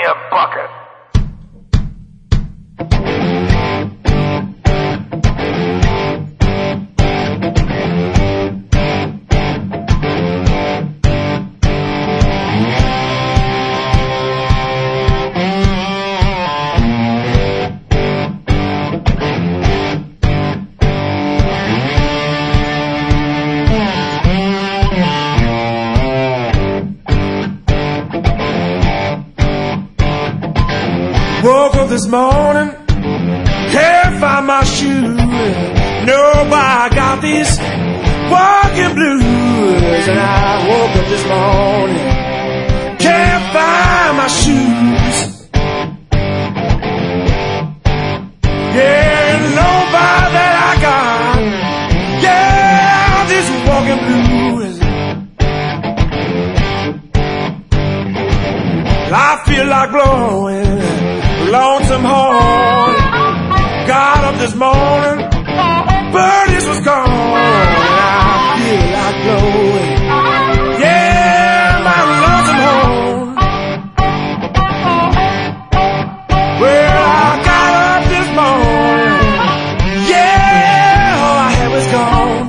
me a bucket. Woke up this morning, can't find my shoes. Nobody got these walking blues. And I woke up this morning, can't find my shoes. Yeah, nobody that I got. Yeah, these walking blues. I feel like blowing lonesome horn. Got up this morning, birdies was gone. I feel like blowing, yeah, my lonesome horn. Well, I got up this morning, yeah, all I had was gone.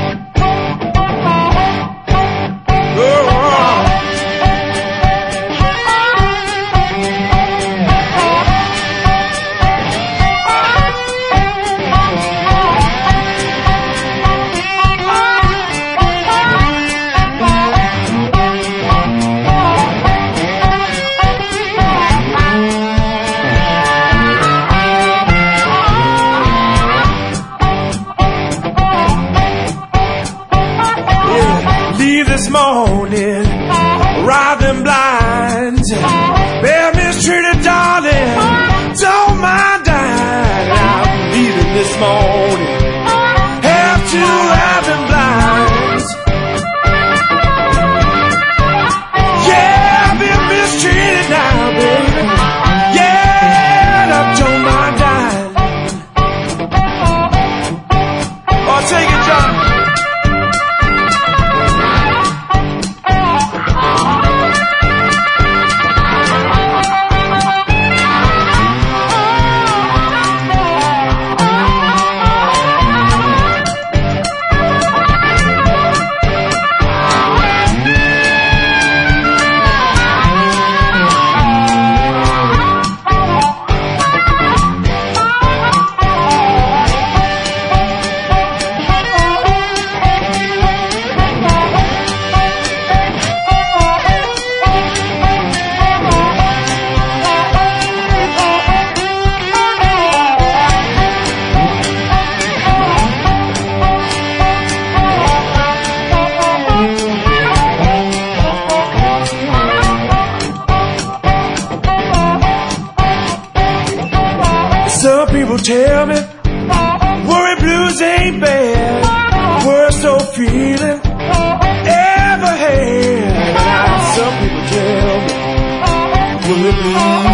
This morning, riding blind, been mistreated, darling, don't mind dying. I'm leaving this morning, have to ride them blind. Yeah, I've been mistreated now, baby. Yeah, I don't mind dying. Oh, take it, John. Some people tell me worry blues ain't bad, worst old feeling ever had. Some people tell me worry blues